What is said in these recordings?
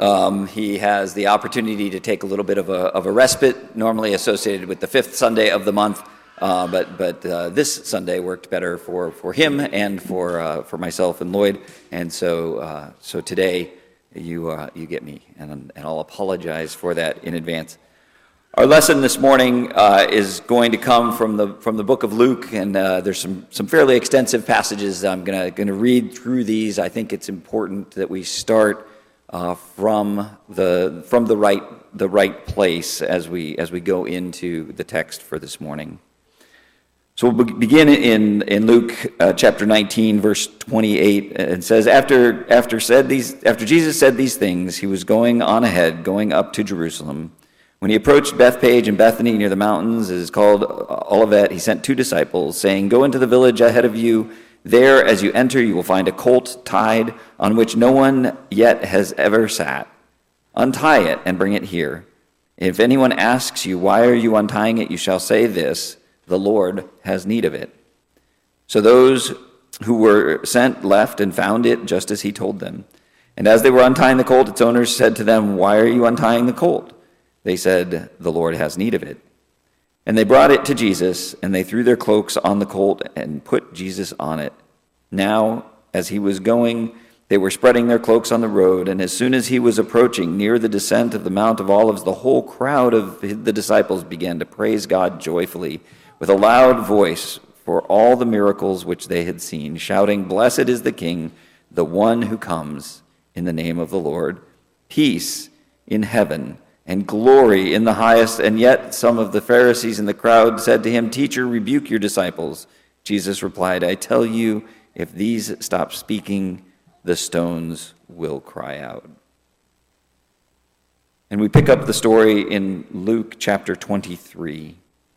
He has the opportunity to take a little bit of a respite, normally associated with the fifth Sunday of the month, but this Sunday worked better for him and for myself and Lloyd, and so today you get me, and I'll apologize for that in advance. Our lesson this morning is going to come from the book of Luke, and there's some fairly extensive passages. I'm gonna read through these. I think it's important that we start from the right place as we go into the text for this morning. So we'll begin in Luke chapter 19, verse 28. It says, after Jesus said these things, he was going on ahead, going up to Jerusalem. When he approached Bethphage and Bethany near the mountains, it is called Olivet, he sent 2 disciples, saying, "Go into the village ahead of you. There, as you enter, you will find a colt tied, on which no one yet has ever sat. Untie it and bring it here. If anyone asks you, 'Why are you untying it?' you shall say this, 'The Lord has need of it.'" So those who were sent left and found it just as he told them. And as they were untying the colt, its owners said to them, "Why are you untying the colt?" They said, "The Lord has need of it." And they brought it to Jesus, and they threw their cloaks on the colt and put Jesus on it. Now, as he was going, they were spreading their cloaks on the road, and as soon as he was approaching near the descent of the Mount of Olives, the whole crowd of the disciples began to praise God joyfully with a loud voice for all the miracles which they had seen, shouting, "Blessed is the King, the one who comes in the name of the Lord. Peace in heaven and glory in the highest." And yet some of the Pharisees in the crowd said to him, "Teacher, rebuke your disciples." Jesus replied, "I tell you, if these stop speaking, the stones will cry out." And we pick up the story in Luke chapter 23.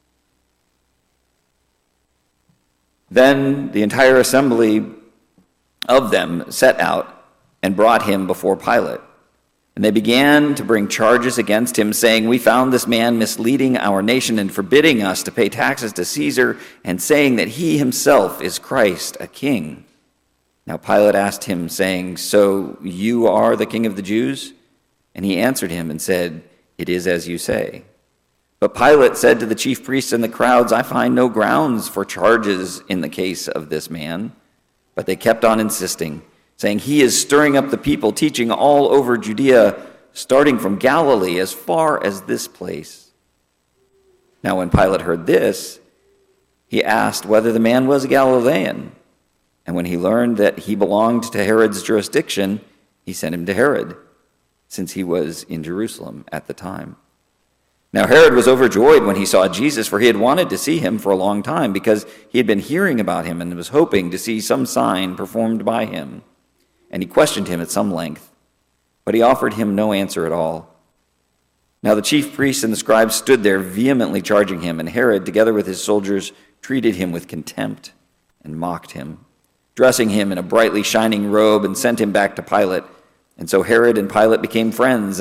Then the entire assembly of them set out and brought him before Pilate. And they began to bring charges against him, saying, "We found this man misleading our nation and forbidding us to pay taxes to Caesar, and saying that he himself is Christ, a king." Now Pilate asked him, saying, "So you are the king of the Jews?" And he answered him and said, "It is as you say." But Pilate said to the chief priests and the crowds, "I find no grounds for charges in the case of this man." But they kept on insisting, saying, "He is stirring up the people, teaching all over Judea, starting from Galilee as far as this place." Now when Pilate heard this, he asked whether the man was a Galilean. And when he learned that he belonged to Herod's jurisdiction, he sent him to Herod, since he was in Jerusalem at the time. Now Herod was overjoyed when he saw Jesus, for he had wanted to see him for a long time, because he had been hearing about him and was hoping to see some sign performed by him. And he questioned him at some length, but he offered him no answer at all. Now the chief priests and the scribes stood there vehemently charging him, and Herod, together with his soldiers, treated him with contempt and mocked him, dressing him in a brightly shining robe, and sent him back to Pilate. And so Herod and Pilate became friends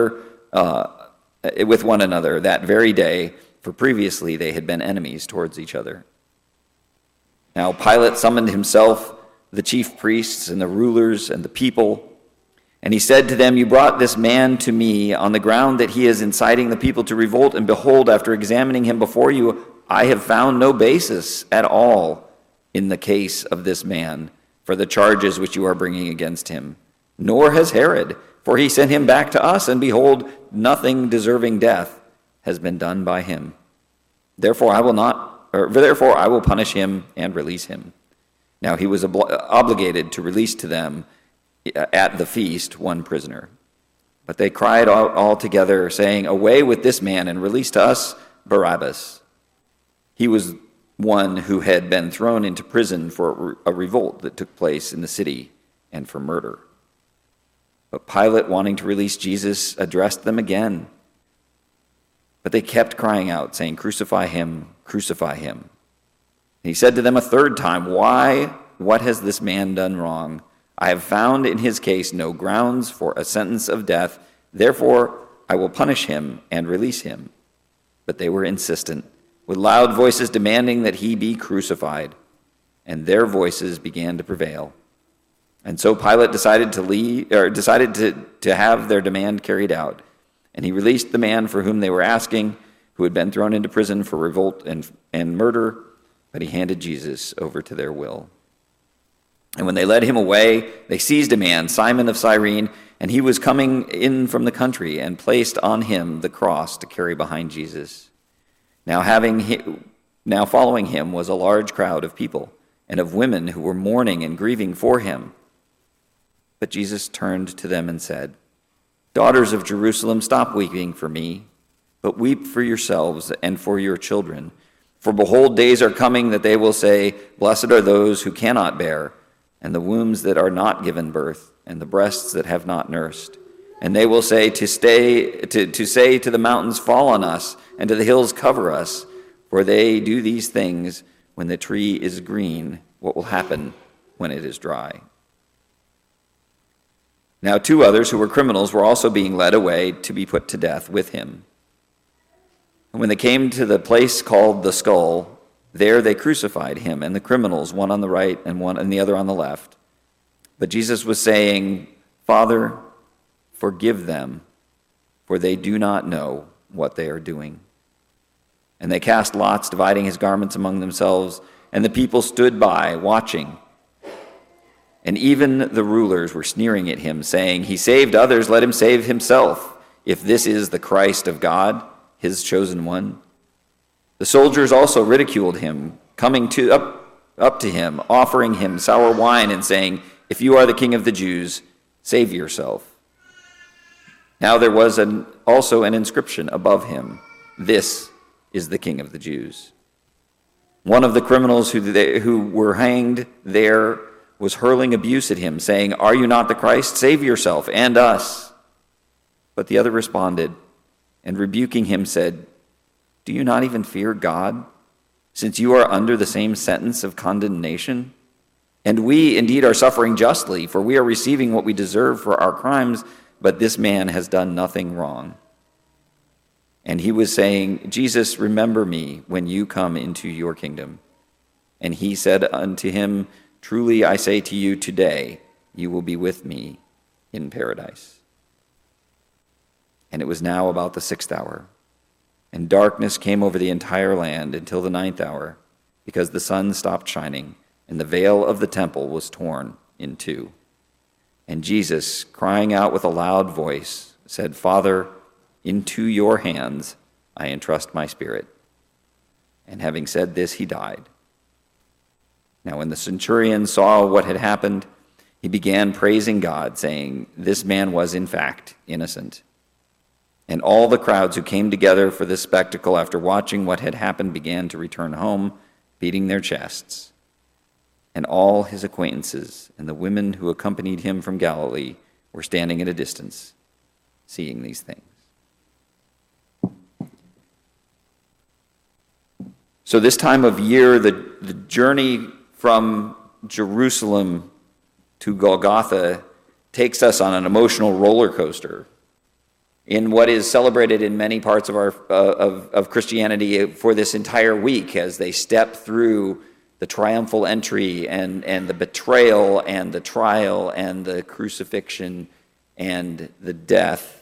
with one another that very day, for previously they had been enemies towards each other. Now Pilate summoned himself the chief priests and the rulers and the people, and he said to them, "You brought this man to me on the ground that he is inciting the people to revolt, and behold, after examining him before you, I have found no basis at all in the case of this man for the charges which you are bringing against him. Nor has Herod, for he sent him back to us, and behold, nothing deserving death has been done by him. Therefore I will punish him and release him." Now he was obligated to release to them at the feast one prisoner. But they cried all together, saying, "Away with this man, and release to us Barabbas." He was one who had been thrown into prison for a revolt that took place in the city, and for murder. But Pilate, wanting to release Jesus, addressed them again. But they kept crying out, saying, "Crucify him, crucify him." And he said to them a third time, "Why? What has this man done wrong? I have found in his case no grounds for a sentence of death. Therefore I will punish him and release him." But they were insistent, with loud voices demanding that he be crucified. And their voices began to prevail. And so Pilate decided to have their demand carried out. And he released the man for whom they were asking, who had been thrown into prison for revolt and murder, but he handed Jesus over to their will. And when they led him away, they seized a man, Simon of Cyrene, and he was coming in from the country, and placed on him the cross to carry behind Jesus. Now following him was a large crowd of people, and of women who were mourning and grieving for him. But Jesus turned to them and said, "Daughters of Jerusalem, stop weeping for me, but weep for yourselves and for your children. For behold, days are coming that they will say, 'Blessed are those who cannot bear, and the wombs that are not given birth, and the breasts that have not nursed.' And they will say to the mountains, 'Fall on us,' and to the hills, 'Cover us.' For they do these things when the tree is green. What will happen when it is dry?" Now 2 others who were criminals were also being led away to be put to death with him. And when they came to the place called the Skull, there they crucified him and the criminals, one on the right and the other on the left. But Jesus was saying, "Father, forgive them, for they do not know what they are doing." And they cast lots, dividing his garments among themselves, and the people stood by, watching. And even the rulers were sneering at him, saying, "He saved others, let him save himself, if this is the Christ of God, his chosen one." The soldiers also ridiculed him, coming up to him, offering him sour wine, and saying, "If you are the king of the Jews, save yourself." Now there was also an inscription above him, "This is the King of the Jews." One of the criminals who were hanged there was hurling abuse at him, saying, "Are you not the Christ? Save yourself and us." But the other responded, and rebuking him said, "Do you not even fear God, since you are under the same sentence of condemnation? And we indeed are suffering justly, for we are receiving what we deserve for our crimes, but this man has done nothing wrong." And he was saying, "Jesus, remember me when you come into your kingdom." And he said unto him, "Truly I say to you, today you will be with me in paradise." And it was now about the 6th hour, and darkness came over the entire land until the 9th hour, because the sun stopped shining, and the veil of the temple was torn in two. And Jesus, crying out with a loud voice, said, "Father, into your hands I entrust my spirit." And having said this, he died. Now when the centurion saw what had happened, he began praising God, saying, "This man was in fact innocent." And all the crowds who came together for this spectacle after watching what had happened began to return home, beating their chests. And all his acquaintances and the women who accompanied him from Galilee were standing at a distance, seeing these things. So this time of year, the journey from Jerusalem to Golgotha takes us on an emotional roller coaster in what is celebrated in many parts of of Christianity for this entire week, as they step through the triumphal entry and the betrayal and the trial and the crucifixion and the death.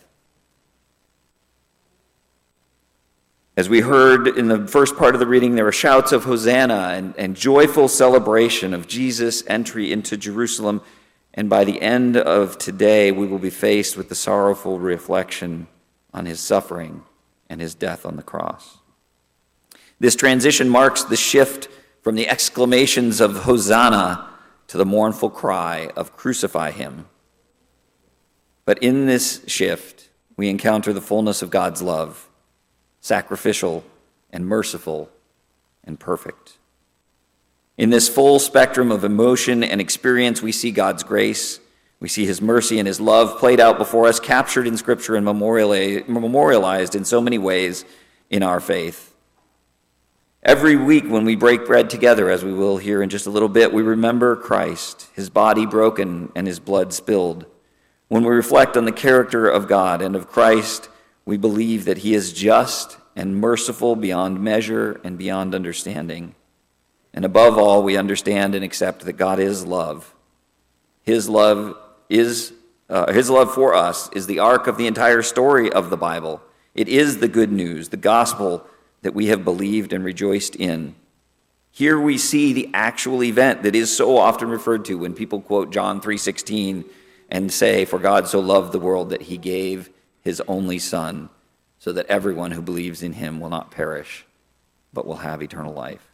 As we heard in the first part of the reading, there were shouts of Hosanna and joyful celebration of Jesus' entry into Jerusalem. And by the end of today, we will be faced with the sorrowful reflection on his suffering and his death on the cross. This transition marks the shift from the exclamations of Hosanna to the mournful cry of "Crucify him." But in this shift, we encounter the fullness of God's love, sacrificial and merciful and perfect. In this full spectrum of emotion and experience, we see God's grace, we see his mercy and his love played out before us, captured in Scripture and memorialized in so many ways in our faith. Every week when we break bread together, as we will here in just a little bit, we remember Christ, his body broken and his blood spilled. When we reflect on the character of God and of Christ, we believe that he is just and merciful beyond measure and beyond understanding. And above all, we understand and accept that God is love, His love for us is the arc of the entire story of the Bible. It is the good news, the gospel that we have believed and rejoiced in. Here we see the actual event that is so often referred to when people quote John 3:16 and say, "For God so loved the world that he gave his only Son, so that everyone who believes in him will not perish, but will have eternal life."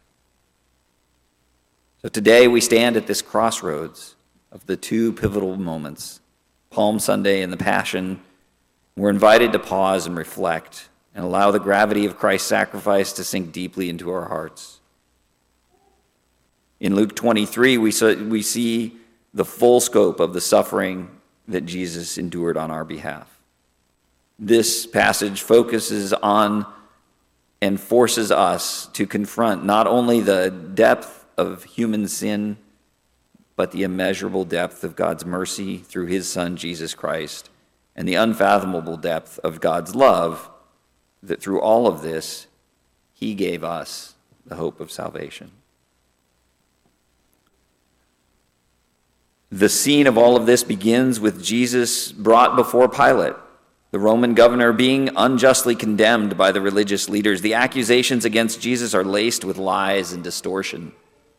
So today we stand at this crossroads of the two pivotal moments, Palm Sunday and the Passion. We're invited to pause and reflect and allow the gravity of Christ's sacrifice to sink deeply into our hearts. In Luke 23, we see the full scope of the suffering that Jesus endured on our behalf. This passage focuses on and forces us to confront not only the depth of human sin, but the immeasurable depth of God's mercy through his Son, Jesus Christ, and the unfathomable depth of God's love that through all of this, he gave us the hope of salvation. The scene of all of this begins with Jesus brought before Pilate, the Roman governor, being unjustly condemned by the religious leaders. The accusations against Jesus are laced with lies and distortion.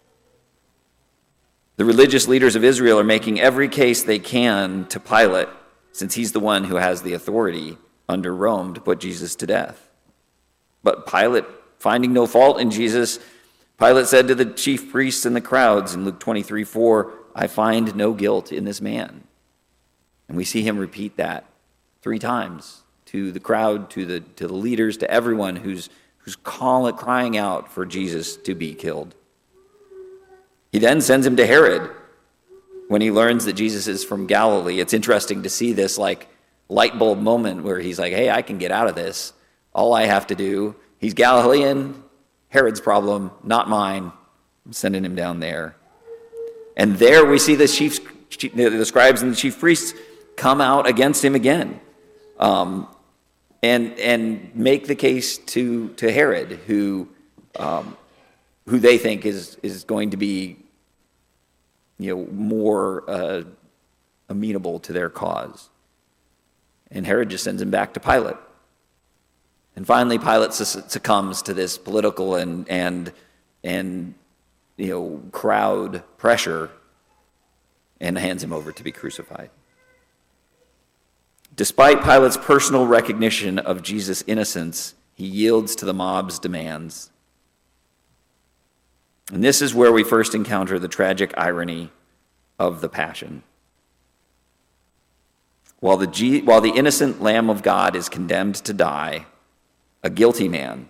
The religious leaders of Israel are making every case they can to Pilate, since he's the one who has the authority under Rome to put Jesus to death. But Pilate, finding no fault in Jesus, Pilate said to the chief priests and the crowds in Luke 23:4, "I find no guilt in this man." And we see him repeat that 3 times to the crowd, to the leaders, to everyone who's crying out for Jesus to be killed. He then sends him to Herod when he learns that Jesus is from Galilee. It's interesting to see this like light bulb moment where he's like, "Hey, I can get out of this. All I have to do, he's Galilean, Herod's problem, not mine. I'm sending him down there." And there we see the scribes and the chief priests come out against him again, and make the case to Herod, who they think is going to be, more amenable to their cause. And Herod just sends him back to Pilate. And finally, Pilate succumbs to this political and crowd pressure and hands him over to be crucified. Despite Pilate's personal recognition of Jesus' innocence, he yields to the mob's demands. And this is where we first encounter the tragic irony of the Passion. While the innocent Lamb of God is condemned to die, a guilty man,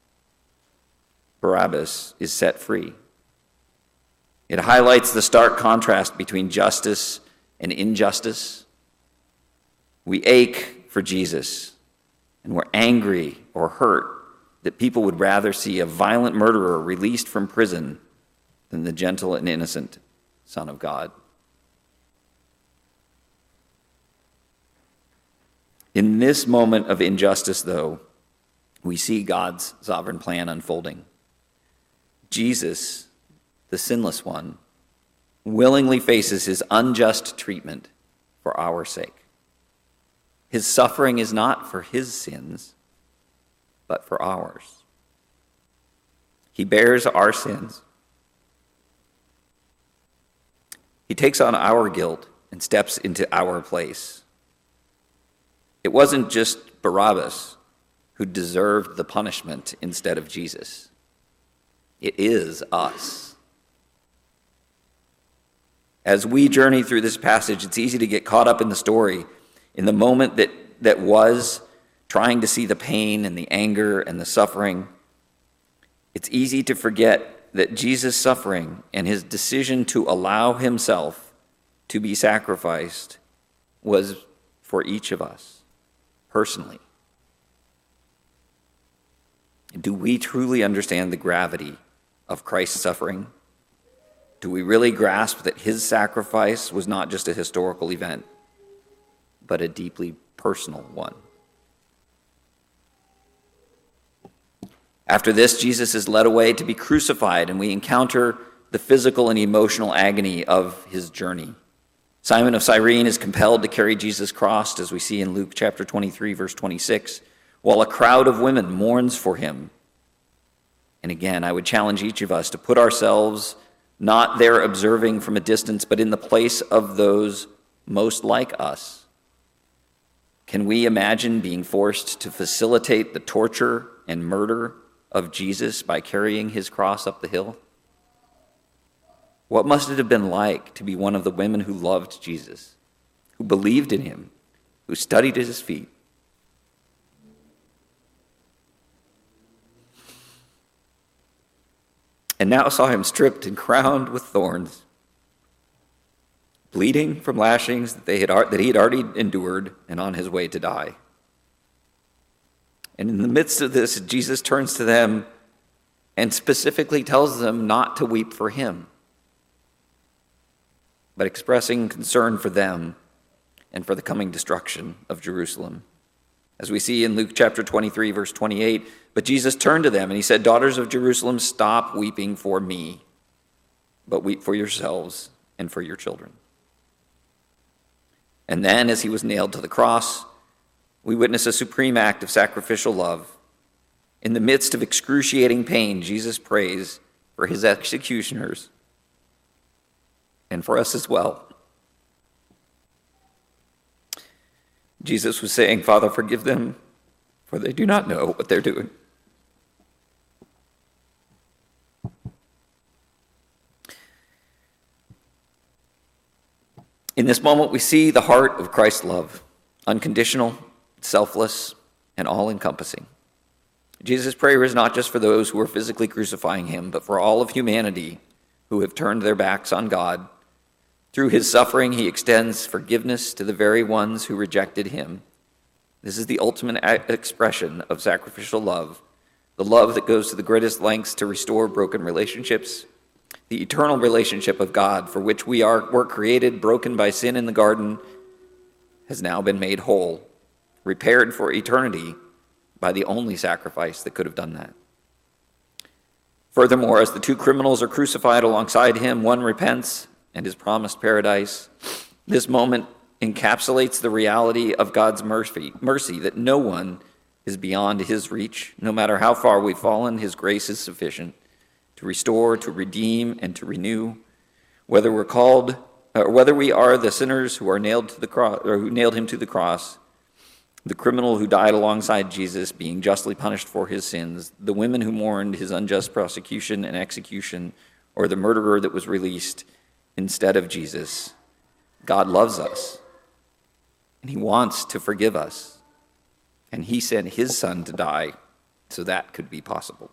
Barabbas, is set free. It highlights the stark contrast between justice and injustice. We ache for Jesus, and we're angry or hurt that people would rather see a violent murderer released from prison than the gentle and innocent Son of God. In this moment of injustice, though, we see God's sovereign plan unfolding. Jesus, the sinless one, willingly faces his unjust treatment for our sake. His suffering is not for his sins, but for ours. He bears our sins. He takes on our guilt and steps into our place. It wasn't just Barabbas who deserved the punishment instead of Jesus. It is us. As we journey through this passage, it's easy to get caught up in the story, in the moment that was, trying to see the pain and the anger and the suffering. It's easy to forget that Jesus' suffering and his decision to allow himself to be sacrificed was for each of us personally. Do we truly understand the gravity of Christ's suffering? Do we really grasp that his sacrifice was not just a historical event, but a deeply personal one? After this, Jesus is led away to be crucified, and we encounter the physical and emotional agony of his journey. Simon of Cyrene is compelled to carry Jesus' cross, as we see in Luke chapter 23, verse 26, while a crowd of women mourns for him. And again, I would challenge each of us to put ourselves not there observing from a distance, but in the place of those most like us. Can we imagine being forced to facilitate the torture and murder of Jesus by carrying his cross up the hill? What must it have been like to be one of the women who loved Jesus, who believed in him, who studied at his feet? And now saw him stripped and crowned with thorns, bleeding from lashings that he had already endured and on his way to die. And in the midst of this, Jesus turns to them and specifically tells them not to weep for him, but expressing concern for them and for the coming destruction of Jerusalem. As we see in Luke chapter 23, verse 28, but Jesus turned to them and he said, "Daughters of Jerusalem, stop weeping for me, but weep for yourselves and for your children." And then, as he was nailed to the cross, we witness a supreme act of sacrificial love. In the midst of excruciating pain, Jesus prays for his executioners and for us as well. Jesus was saying, "Father, forgive them, for they do not know what they're doing." In this moment, we see the heart of Christ's love, unconditional, selfless, and all-encompassing. Jesus' prayer is not just for those who are physically crucifying him, but for all of humanity who have turned their backs on God. Through his suffering, he extends forgiveness to the very ones who rejected him. This is the ultimate expression of sacrificial love, the love that goes to the greatest lengths to restore broken relationships, the eternal relationship of God for which we were created, broken by sin in the garden, has now been made whole, repaired for eternity by the only sacrifice that could have done that. Furthermore, as the two criminals are crucified alongside him, one repents and is promised paradise. This moment encapsulates the reality of God's mercy that no one is beyond his reach. No matter how far we've fallen, his grace is sufficient to restore, to redeem, and to renew. Whether we are the sinners who are nailed to the cross, or who nailed him to the cross, the criminal who died alongside Jesus, being justly punished for his sins, the women who mourned his unjust prosecution and execution, or the murderer that was released instead of Jesus, God loves us, and he wants to forgive us, and he sent his son to die so that could be possible.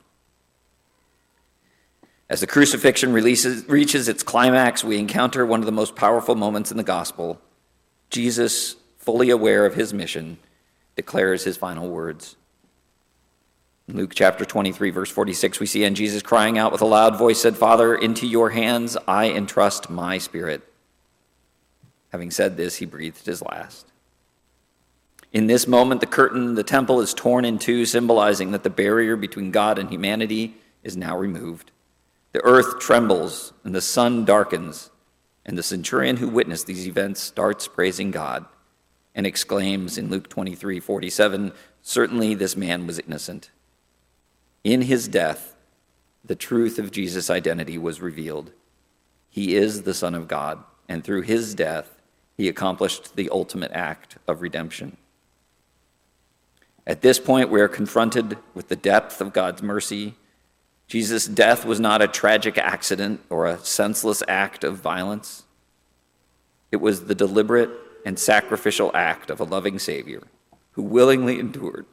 As the crucifixion reaches its climax, we encounter one of the most powerful moments in the gospel. Jesus, fully aware of his mission, declares his final words. In Luke chapter 23, verse 46, we see, "And Jesus, crying out with a loud voice, said, 'Father, into your hands I entrust my spirit.' Having said this, he breathed his last." In this moment, the curtain in the temple is torn in two, symbolizing that the barrier between God and humanity is now removed. The earth trembles and the sun darkens, and the centurion who witnessed these events starts praising God and exclaims in Luke 23:47, "Certainly this man was innocent." In his death, the truth of Jesus' identity was revealed. He is the Son of God, and through his death, he accomplished the ultimate act of redemption. At this point, we are confronted with the depth of God's mercy. Jesus' death was not a tragic accident or a senseless act of violence. It was the deliberate and sacrificial act of a loving Savior who willingly endured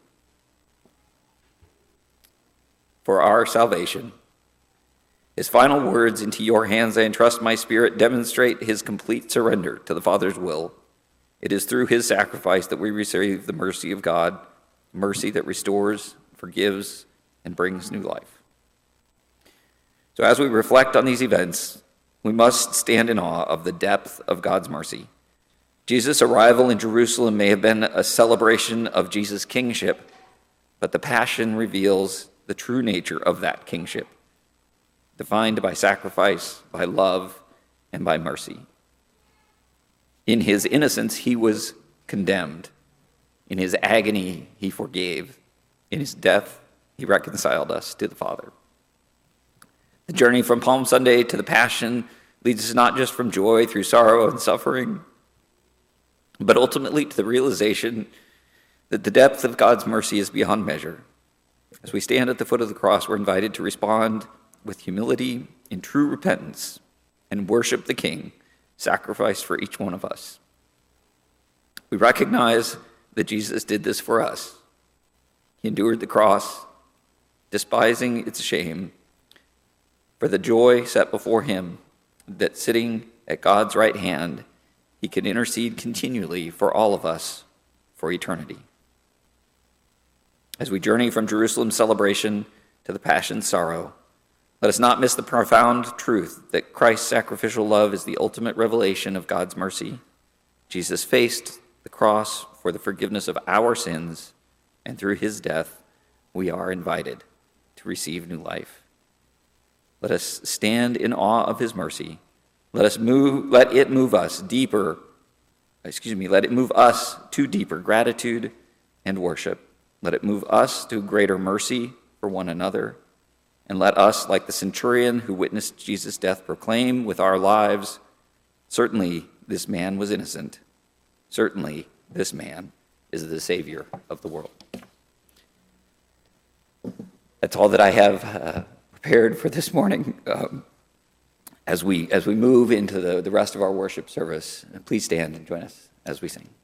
for our salvation. His final words, "Into your hands I entrust my spirit," demonstrate his complete surrender to the Father's will. It is through his sacrifice that we receive the mercy of God, mercy that restores, forgives, and brings new life. So as we reflect on these events, we must stand in awe of the depth of God's mercy. Jesus' arrival in Jerusalem may have been a celebration of Jesus' kingship, but the Passion reveals the true nature of that kingship, defined by sacrifice, by love, and by mercy. In his innocence, he was condemned. In his agony, he forgave. In his death, he reconciled us to the Father. The journey from Palm Sunday to the Passion leads us not just from joy through sorrow and suffering, but ultimately to the realization that the depth of God's mercy is beyond measure. As we stand at the foot of the cross, we're invited to respond with humility in true repentance and worship the King sacrificed for each one of us. We recognize that Jesus did this for us. He endured the cross, despising its shame, for the joy set before him, that sitting at God's right hand, he can intercede continually for all of us for eternity. As we journey from Jerusalem's celebration to the Passion's sorrow, let us not miss the profound truth that Christ's sacrificial love is the ultimate revelation of God's mercy. Jesus faced the cross for the forgiveness of our sins, and through his death, we are invited to receive new life. Let us stand in awe of his mercy. Let it move us to deeper gratitude and worship. Let it move us to greater mercy for one another. And let us, like the centurion who witnessed Jesus' death, proclaim with our lives, certainly this man was innocent. Certainly this man is the Savior of the world. That's all that I have prepared for this morning. As we move into the rest of our worship service, please stand and join us as we sing.